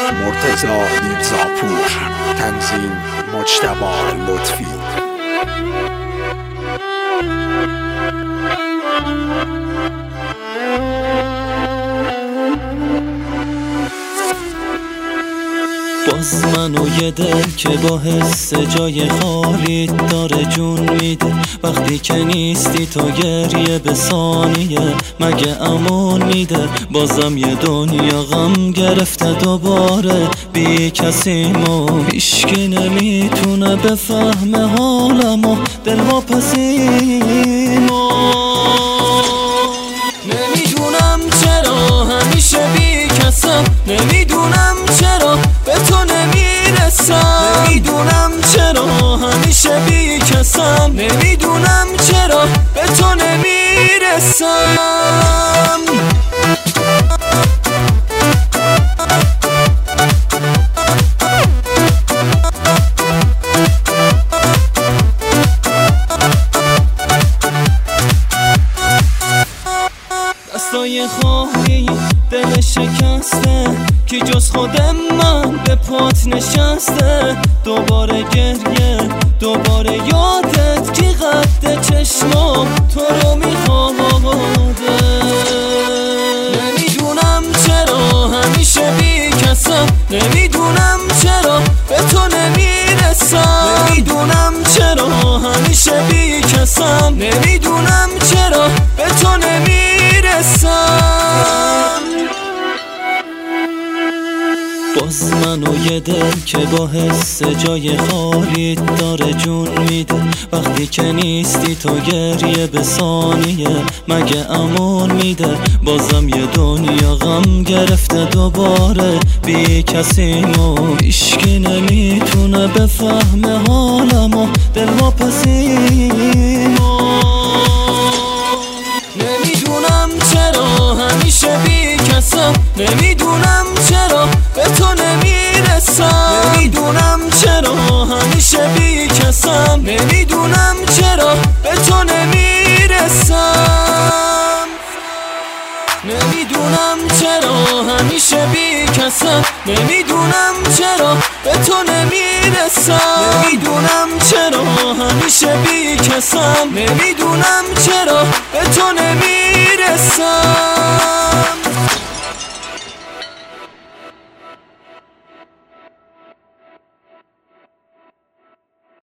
مرتضی میرزاپور، تنظیم مجتبی لطفی. باز منو یه دل که با حس جای خالی داره جون میده، وقتی که نیستی تو گریه به ثانیه مگه امان میده. بازم یه دنیا غم گرفته دوباره بی کسیمو، هیچکی نمیتونه بفهمه حالمو، دل واپسیمو. نمیدونم چرا همیشه بی کسم، نمیدونم چرا به تو نمیرسم، نمیدونم چرا همیشه بی کسم، نمیدونم چرا به تو نمیرسم. دستای خواهی دل شکسته، کی جز خودم من به پات نشسته. دوباره گریه دوباره یادت، کی قد چشمام تو رو میخواده. نمیدونم چرا همیشه بی کسم، نمیدونم چرا به تو نمیرسم، نمیدونم چرا همیشه بی کسم، نمیدونم چرا به تو نمیرسم. باز منو یه دل که با حس جای خالی داره جون میده، وقتی که نیستی تو گریه به ثانیه مگه امان میده. بازم یه دنیا غم گرفته دوباره بی کسیمو، هیچکی نمیتونه بفهمه حالمو، دل واپسیمو. نمیدونم چرا همیشه بی کسم، نمیدونم چرا به تو نمیرسم، نمیدونم چرا همیشه بی کسم، نمیدونم چرا به تو نمیرسم. نمیدونم چرا همیشه بی کسم، نمیدونم چرا به تو نمیرسم، نمیدونم چرا همیشه بی کسم، نمیدونم چرا به تو نمیرسم.